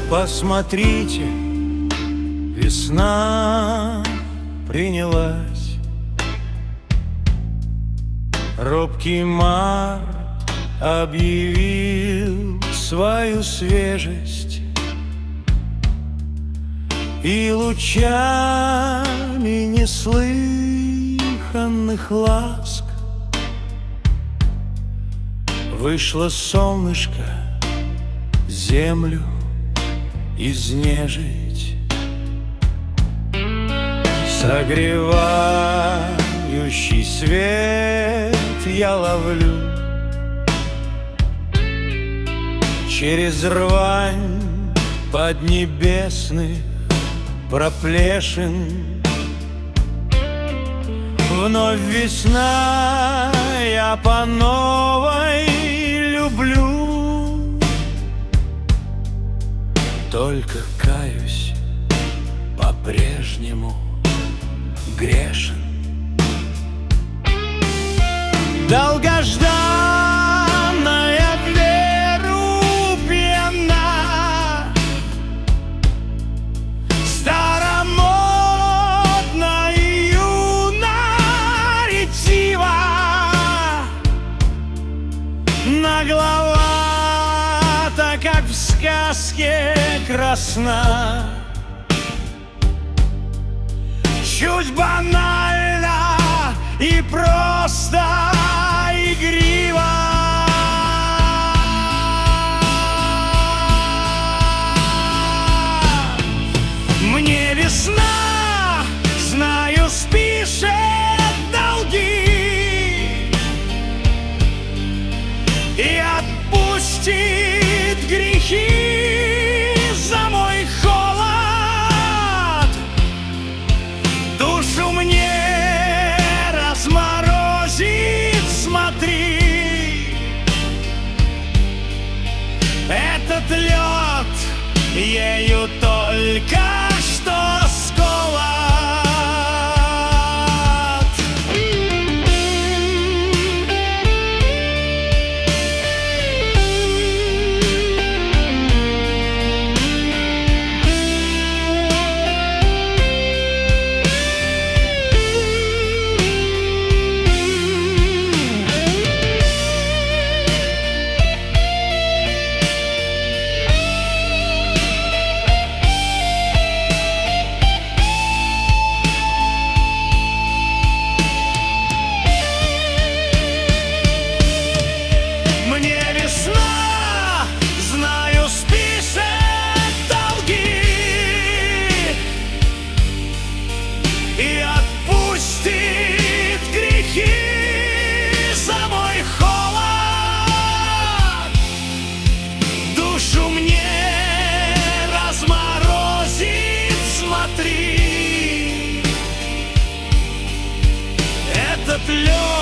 Посмотрите, весна принялась. Робкий март объявил свою свежесть, и лучами неслыханных ласк вышло солнышко землю изнежить. Согревающий свет я ловлю через рвань поднебесных проплешин. Вновь весна, я по новой люблю, только каюсь, по-прежнему грешен. Долгожданная веру пьяна, старомодна и юна ретива, нагловата, как в сказке, красна, чуть банально и просто игриво. Мне весна, знаю, спишет долги и отпустит грехи за мой холод. Душу мне разморозит, смотри, этот лед ею только что скован. И отпустит грехи за мой холод. Душу мне разморозит, смотри, этот лед